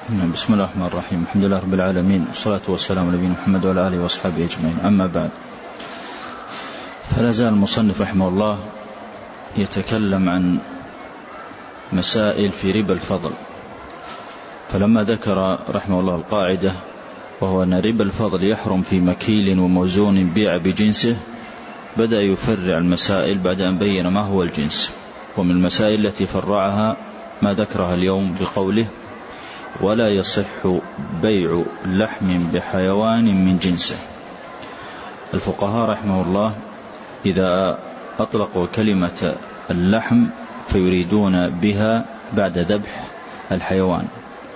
بسم الله الرحمن الرحيم. الحمد لله رب العالمين، والصلاة والسلام على نبينا محمد وعلى آله وأصحابه أجمعين. أما بعد، فلا زال المصنف رحمه الله يتكلم عن مسائل في ربا الفضل. فلما ذكر رحمه الله القاعدة، وهو أن ربا الفضل يحرم في مكيل وموزون بيع بجنسه، بدأ يفرع المسائل بعد أن بين ما هو الجنس. ومن المسائل التي فرعها ما ذكرها اليوم بقوله: ولا يصح بيع لحم بحيوان من جنسه. الفقهاء رحمه الله إذا أطلقوا كلمة اللحم فيريدون بها بعد ذبح الحيوان،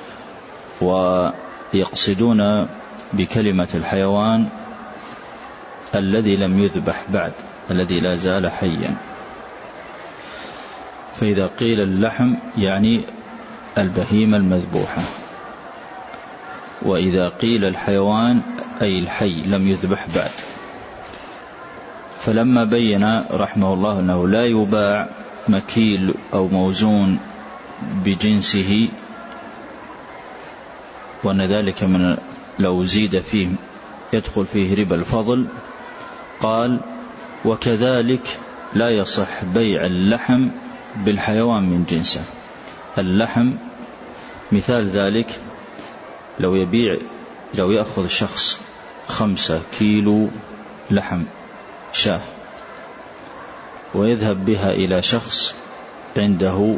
ويقصدون بكلمة الحيوان الذي لم يذبح بعد، الذي لا زال حيا. فإذا قيل اللحم يعني البهيمة المذبوحة، وإذا قيل الحيوان أي الحي لم يذبح بعد. فلما بين رحمه الله أنه لا يباع مكيل أو موزون بجنسه، وأن ذلك من لو زيد فيه يدخل فيه ربا الفضل، قال: وكذلك لا يصح بيع اللحم بالحيوان من جنسه. اللحم مثال ذلك لو يأخذ شخص 5 كيلو لحم شاه ويذهب بها إلى شخص عنده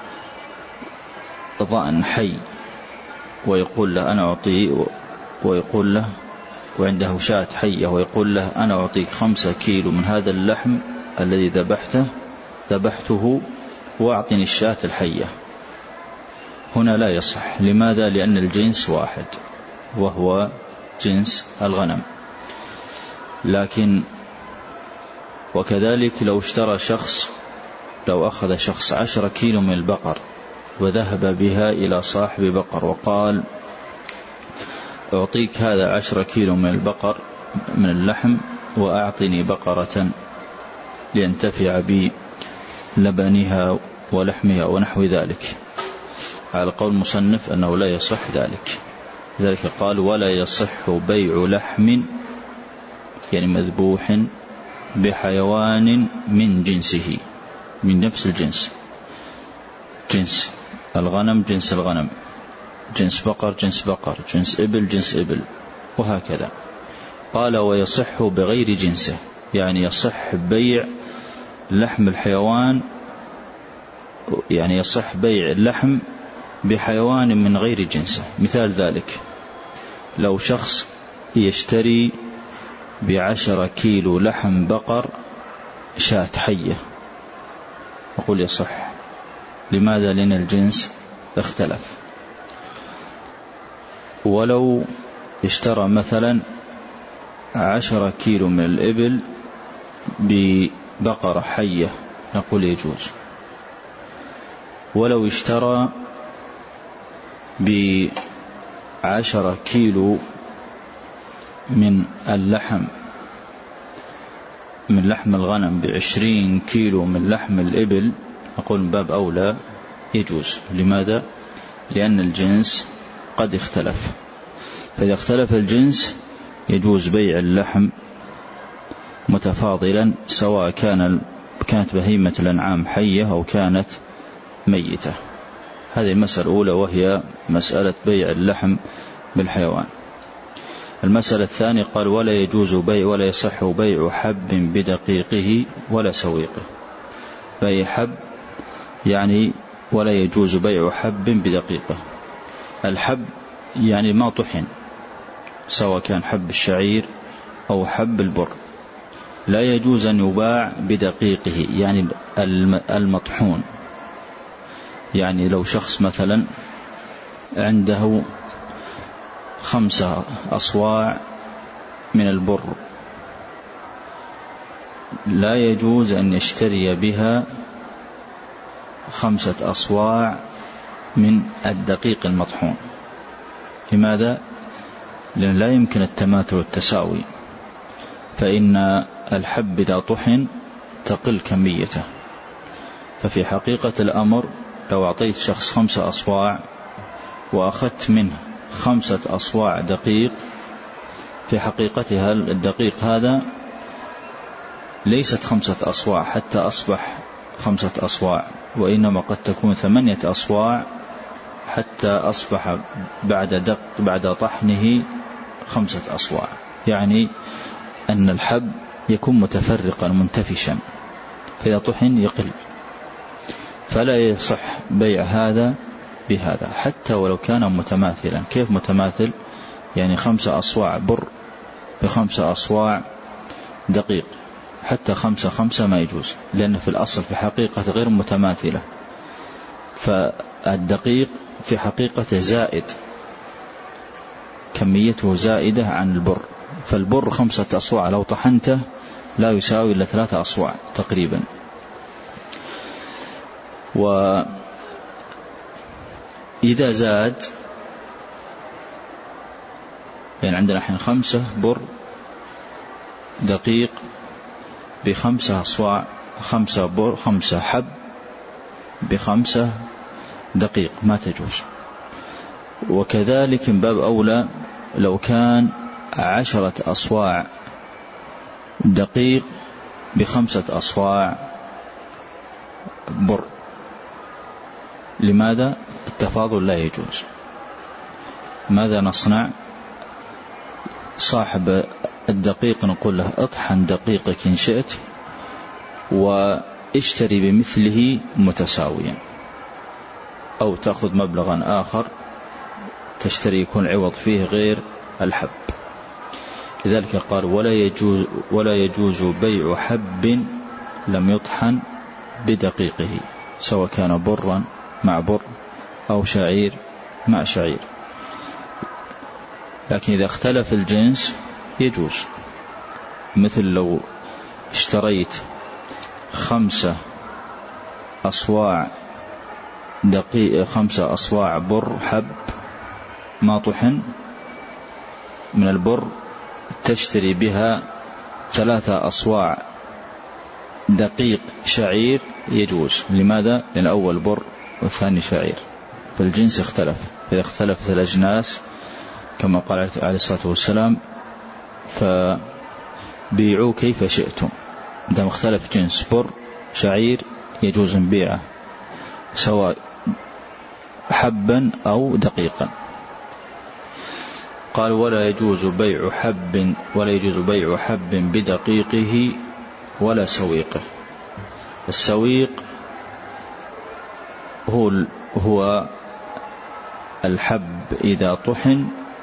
ضأن حي ويقول له أنا أعطيه، ويقول له وعنده شاة حية ويقول له أنا أعطيك 5 كيلو من هذا اللحم الذي ذبحته وأعطني الشاة الحية. هنا لا يصح. لماذا؟ لأن الجنس واحد وهو جنس الغنم. لكن وكذلك لو أخذ شخص 10 كيلو من البقر وذهب بها إلى صاحب بقر وقال: أعطيك هذا 10 كيلو من البقر من اللحم وأعطني بقرة لينتفع بلبنها ولحمها ونحو ذلك، على قول المصنف أنه لا يصح ذلك. لذلك قال: ولا يصح بيع لحم يعني مذبوح بحيوان من جنسه، من نفس الجنس، جنس الغنم جنس الغنم، جنس بقر جنس بقر، جنس إبل جنس إبل، وهكذا. قال: ويصح بغير جنسه، يعني يصح بيع لحم الحيوان، يعني يصح بيع اللحم بحيوان من غير جنسه. مثال ذلك لو شخص يشتري 10 كيلو لحم بقر شاة حية، أقول يصح. لماذا؟ لأن الجنس اختلف. ولو اشترى مثلا 10 كيلو من الإبل ببقرة حية، نقول يجوز. ولو اشترى 10 كيلو من اللحم من لحم الغنم 20 كيلو من لحم الإبل، نقول من باب أولى يجوز. لماذا؟ لأن الجنس قد اختلف. فإذا اختلف الجنس يجوز بيع اللحم متفاضلا، سواء كانت بهيمة الأنعام حية أو كانت ميتة. هذه المسألة الأولى، وهي مسألة بيع اللحم بالحيوان. المسألة الثانية قال: ولا يصح بيع حب بدقيقه ولا سويقه. بيع حب يعني ولا يجوز بيع حب بدقيقه. الحب يعني ما طحن، سواء كان حب الشعير أو حب البر، لا يجوز أن يباع بدقيقه، يعني المطحون. يعني لو شخص مثلا عنده 5 أصواع من البر، لا يجوز أن يشتري بها 5 أصواع من الدقيق المطحون. لماذا؟ لأن لا يمكن التماثل والتساوي، فإن الحب إذا طحن تقل كميته. ففي حقيقة الأمر لو أعطيت شخص 5 أصواع وأخذت منه 5 أصواع دقيق، في حقيقتها الدقيق هذا ليست 5 أصواع حتى أصبح 5 أصواع، وإنما قد تكون 8 أصواع حتى أصبح بعد طحنه 5 أصواع. يعني أن الحب يكون متفرقا منتفشا، فإذا طحن يقل، فلا يصح بيع هذا بهذا حتى ولو كان متماثلا. كيف متماثل؟ يعني 5 أصواع بر ب5 أصواع دقيق، حتى 5 ما يجوز، لأن في الأصل في حقيقة غير متماثلة، فالدقيق في حقيقة زائد، كميته زائدة عن البر، فالبر 5 أصواع لو طحنته لا يساوي إلا 3 أصواع تقريبا. وإذا زاد، يعني عندنا الحين 5 بر دقيق ب5 أصواع، 5 بر 5 حب ب5 دقيق ما تجوز. وكذلك من باب أولى لو كان 10 أصواع دقيق ب5 أصواع بر. لماذا؟ التفاضل لا يجوز. ماذا نصنع؟ صاحب الدقيق نقول له اطحن دقيقك إن شئت واشتري بمثله متساويا، أو تأخذ مبلغا آخر تشتري يكون عوض فيه غير الحب. لذلك قال ولا يجوز بيع حب لم يطحن بدقيقه، سواء كان برا مع بر أو شعير مع شعير. لكن إذا اختلف الجنس يجوز، مثل لو اشتريت 5 أصواع دقيق 5 أصواع بر حب ما طحن من البر، تشتري بها 3 أصواع دقيق شعير يجوز. لماذا؟ لأن الأول بر والثاني شعير، فالجنس اختلف. إذا اختلفت الأجناس كما قال عليه الصلاة والسلام فبيعوا كيف شئتم، إذا اختلف جنس بر شعير يجوز بيعه سواء حبا أو دقيقا. قال ولا يجوز بيع حب بدقيقه ولا سويقه. السويق هو الحب إذا طحن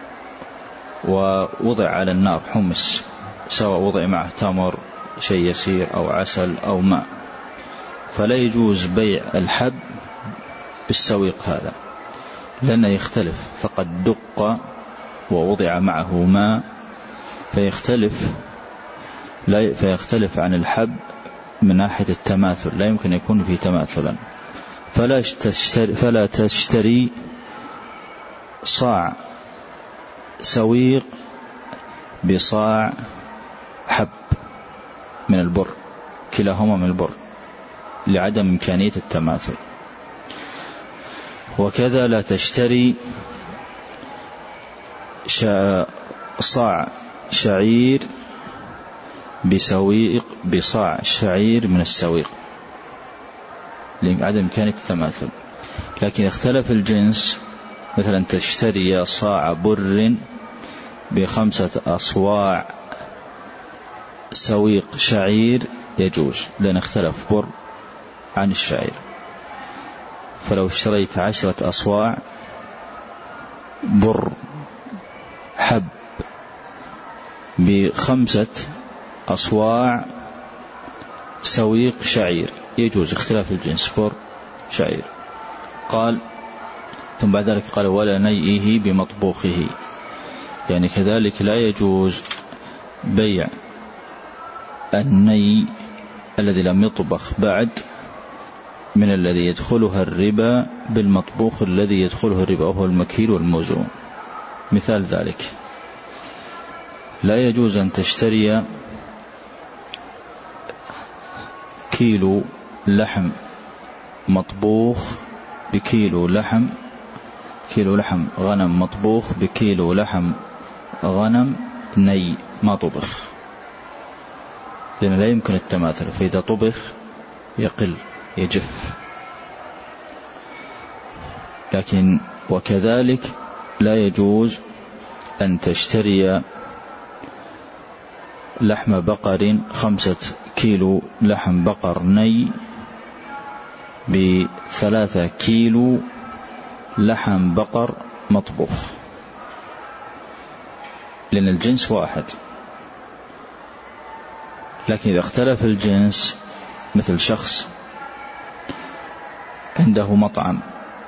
ووضع على النار حمص، سواء وضع معه تمر شيء يسير أو عسل أو ماء، فلا يجوز بيع الحب بالسويق هذا، لأنه يختلف، فقد دق ووضع معه ماء فيختلف عن الحب من ناحية التماثل، لا يمكن يكون فيه تماثلا. فلا تشتري صاع سويق بصاع حب من البر، كلاهما من البر، لعدم إمكانية التماثل. وكذا لا تشتري صاع شعير بصاع شعير من السويق لعدم إمكانية التماثل. لكن اختلف الجنس، مثلا تشتري صاع بر ب5 أصواع سويق شعير يجوز، لأن اختلف بر عن الشعير. فلو اشتريت 10 أصواع بر حب ب5 أصواع سويق شعير يجوز، اختلاف الجنس بر شعير. قال ثم بعد ذلك قال ولا نيئه بمطبوخه، يعني كذلك لا يجوز بيع الني الذي لم يطبخ بعد من الذي يدخلها الربا بالمطبوخ الذي يدخله الربا، وهو المكيل والموزون. مثال ذلك لا يجوز أن تشتري كيلو لحم مطبوخ بكيلو لحم كيلو لحم غنم مطبوخ بكيلو لحم غنم ني ما طبخ، لأن لا يمكن التماثل، فإذا طبخ يقل يجف. لكن وكذلك لا يجوز أن تشتري لحم بقر 5 كيلو لحم بقر ني ب3 كيلو لحم بقر مطبوخ، لأن الجنس واحد. لكن إذا اختلف الجنس، مثل شخص عنده مطعم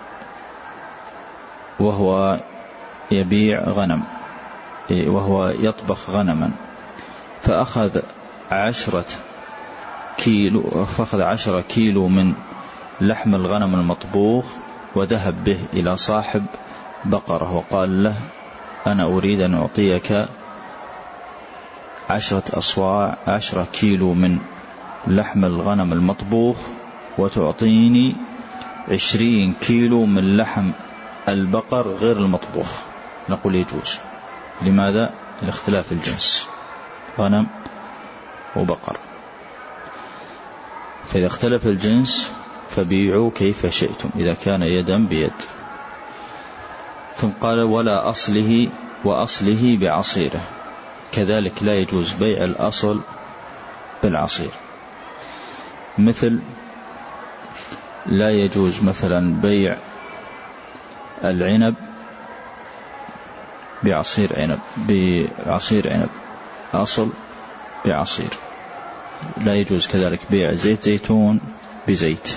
وهو يبيع غنم وهو يطبخ غنما، فأخذ 10 كيلو من لحم الغنم المطبوخ وذهب به إلى صاحب بقرة وقال له: أنا أريد أن أعطيك 10 كيلو من لحم الغنم المطبوخ وتعطيني 20 كيلو من لحم البقر غير المطبوخ. نقول يجوز. لماذا؟ لاختلاف الجنس، غنم وبقر. فإذا اختلف الجنس فبيعوا كيف شئتم إذا كان يدا بيد. ثم قال: ولا أصله وأصله بعصيره، كذلك لا يجوز بيع الأصل بالعصير. مثل لا يجوز مثلا بيع العنب بعصير عنب أصل بعصير. لا يجوز كذلك بيع زيت زيتون بزيت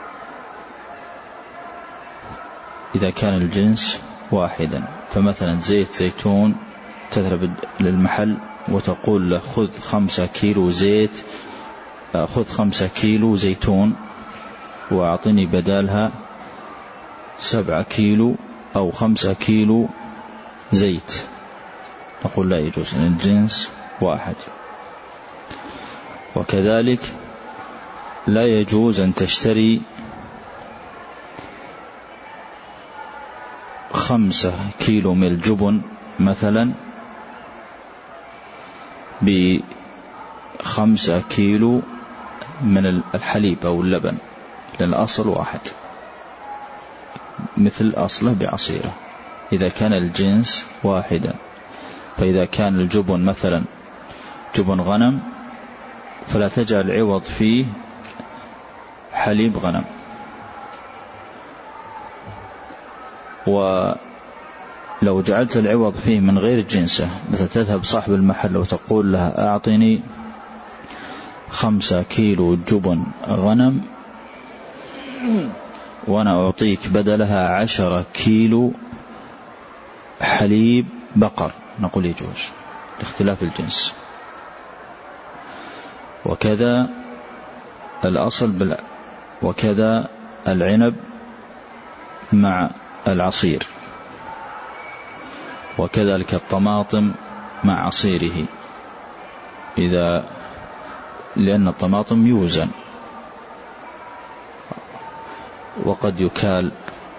إذا كان الجنس واحدا. فمثلا زيت زيتون تذهب للمحل وتقول له: خذ 5 كيلو زيت، خذ 5 كيلو زيتون وأعطني بدالها 7 كيلو أو 5 كيلو زيت. نقول لا يجوز، لأن الجنس واحد. وكذلك لا يجوز أن تشتري 5 كيلو من الجبن مثلا ب5 كيلو من الحليب أو اللبن، لأن الأصل واحد، مثل أصله بعصيره إذا كان الجنس واحدا. فإذا كان الجبن مثلا جبن غنم فلا تجعل عوض فيه حليب غنم. ولو جعلت العوض فيه من غير جنسه، مثل تذهب صاحب المحل وتقول لها: أعطني 5 كيلو جبن غنم وأنا أعطيك بدلها 10 كيلو حليب بقر. نقول يجوز لاختلاف الجنس. وكذا الأصل وكذا العنب مع العصير، وكذلك الطماطم مع عصيره، لأن الطماطم يوزن وقد يكال.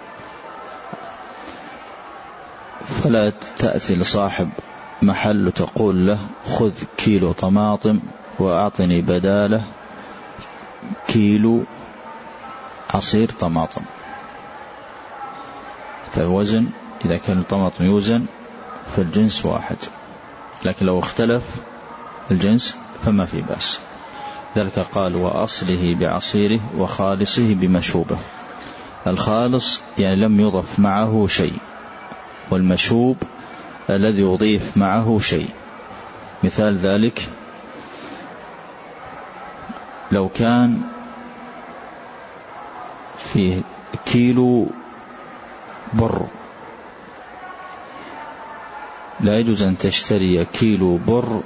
فلا تأتي لصاحب محل وتقول له: خذ كيلو طماطم وأعطني بداله كيلو عصير طماطم. فالوزن إذا كان الطماطم يوزن فالجنس واحد، لكن لو اختلف الجنس فما في بأس. ذلك قال: وأصله بعصيره وخالصه بمشوبه. الخالص يعني لم يضف معه شيء، والمشوب الذي يضيف معه شيء. مثال ذلك لو كان فيه كيلو بر، لا يجوز أن تشتري كيلو بر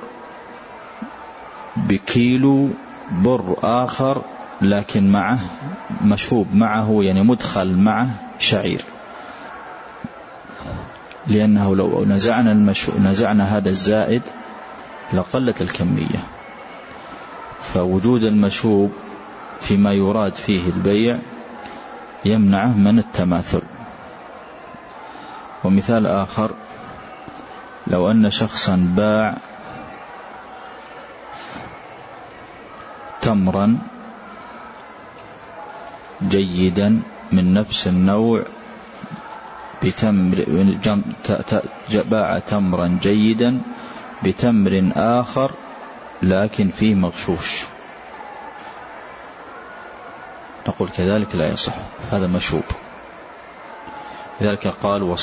بكيلو بر آخر لكن معه مشوب معه، يعني مدخل معه شعير، لأنه لو نزعنا هذا الزائد لقلت الكمية. فوجود المشوب فيما يراد فيه البيع يمنعه من التماثل. ومثال آخر: لو أن شخصا باع تمرا جيدا من نفس النوع باع تمرا جيدا بتمر آخر لكن فيه مغشوش، نقول كذلك لا يصح، هذا مشوب. لذلك قال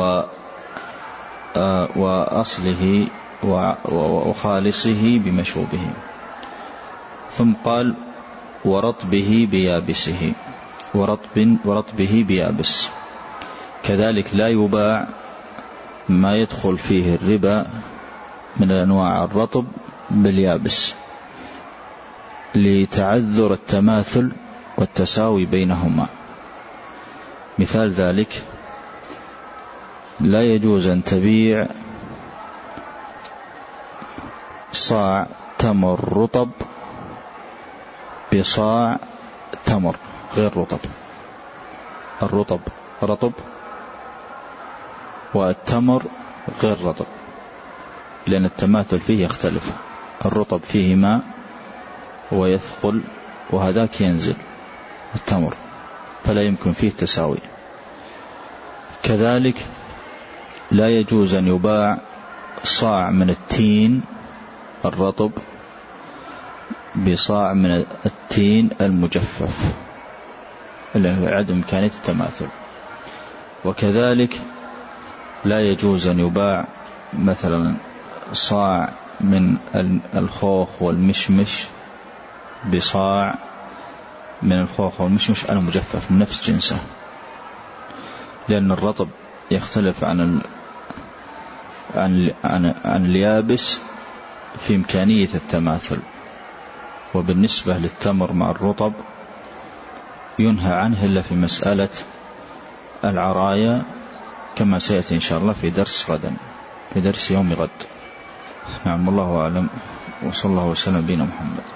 وأصله وخالصه بمشوبه. ثم قال ورطبه بيابسه، ورطبه بيابس، كذلك لا يباع ما يدخل فيه الربا من أنواع الرطب باليابس لتعذر التماثل والتساوي بينهما. مثال ذلك: لا يجوز أن تبيع صاع تمر رطب بصاع تمر غير رطب. الرطب رطب والتمر غير رطب، لأن التماثل فيه يختلف، الرطب فيه ماء ويثقل وهذاك ينزل التمر، فلا يمكن فيه تساوي. كذلك لا يجوز أن يباع صاع من التين الرطب بصاع من التين المجفف لعدم إمكانية التماثل. وكذلك لا يجوز أن يباع مثلا صاع من الخوخ والمشمش بصاع من الخوخ والمشمش المجفف من نفس جنسه، لأن الرطب يختلف عن اليابس في إمكانية التماثل. وبالنسبة للتمر مع الرطب ينهى عنه إلا في مسألة العرايا، كما سيأتي إن شاء الله في درس غدا، في درس يوم غد. نعم، الله أعلم، وصلى الله وسلم بنا محمد.